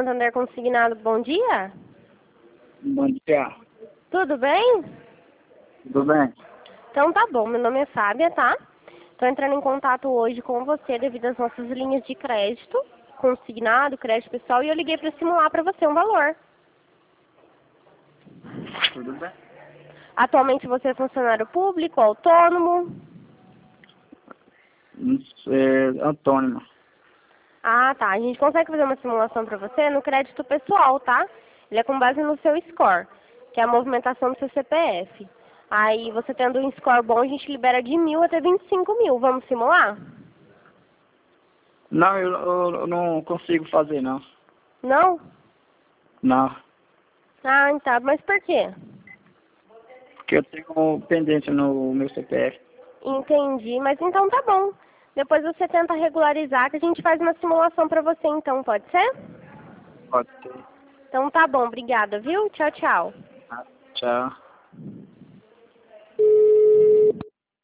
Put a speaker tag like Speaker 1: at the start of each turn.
Speaker 1: Santander Consignado, bom dia.
Speaker 2: Bom dia.
Speaker 1: Tudo bem?
Speaker 2: Tudo bem?
Speaker 1: Então tá bom, meu nome é Fábia, tá? Tô entrando em contato hoje com você devido às nossas linhas de crédito, consignado, crédito pessoal, e eu liguei para simular para você um valor.
Speaker 2: Tudo bem?
Speaker 1: Atualmente você é funcionário público, autônomo?
Speaker 2: Antônimo.
Speaker 1: Ah, tá. A gente consegue fazer uma simulação para você no crédito pessoal, tá? Ele é com base no seu score, que é a movimentação do seu CPF. Aí, você tendo um score bom, a gente libera de 1.000 até 25.000. Vamos simular?
Speaker 2: Não, eu não consigo fazer, não.
Speaker 1: Não?
Speaker 2: Não.
Speaker 1: Ah, tá. Mas por quê?
Speaker 2: Porque eu tenho pendência no meu CPF.
Speaker 1: Entendi. Mas então tá bom. Depois você tenta regularizar, que a gente faz uma simulação para você, então. Pode ser?
Speaker 2: Pode ser.
Speaker 1: Então tá bom. Obrigada, viu? Tchau, tchau.
Speaker 2: Tchau.